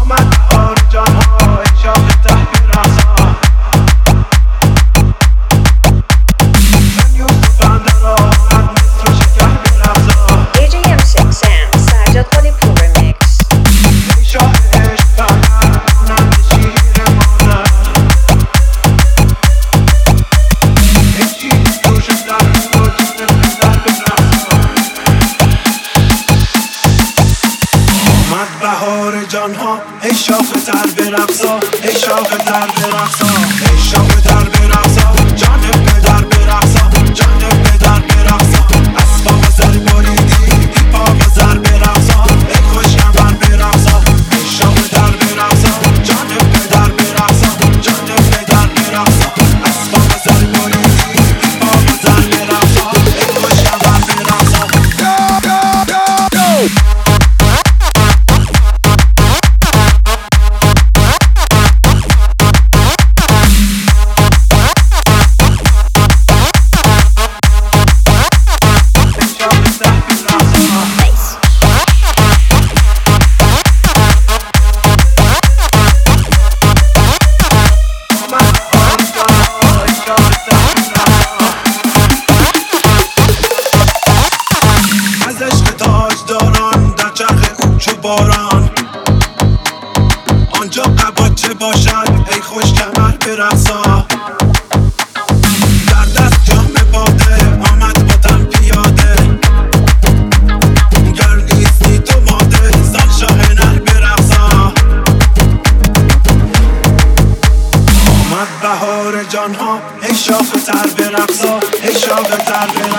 آمد بهار جانها ای شاخ ته رقصا من یوسف اندر آمد مصر و شکر برقصا DJ M6 Sam Sajjad Khalipur Remix ای شاه عشق پرور مانند شیر مادر ای چیز جوش در و جون در برقصا آمد بهار جانها ای شاخ تر برقصا ای شاخ تر برقصا ای شاخ تر برقصا جان پدر برقصا جان پدر برقصا اسباب زر بریدی پا زر برقصا ای خوش کمر برقصا ای شاخ تر برقصا جان پدر برقصا جان پدر برقصا اسباب زر بریدی پا زر برقصا ای خوش کمر برقصا از عشق تاجداران در چرخ کوچ و باران آنجا قباچه باشد ای خوش کمر برقصا در دست جام باده آمد با تن پیاده گر نیستی تو ماده سال شاه نر برقصا آمد بهار جانها ای شاخ تر برقصا ای شاخ تر برقصا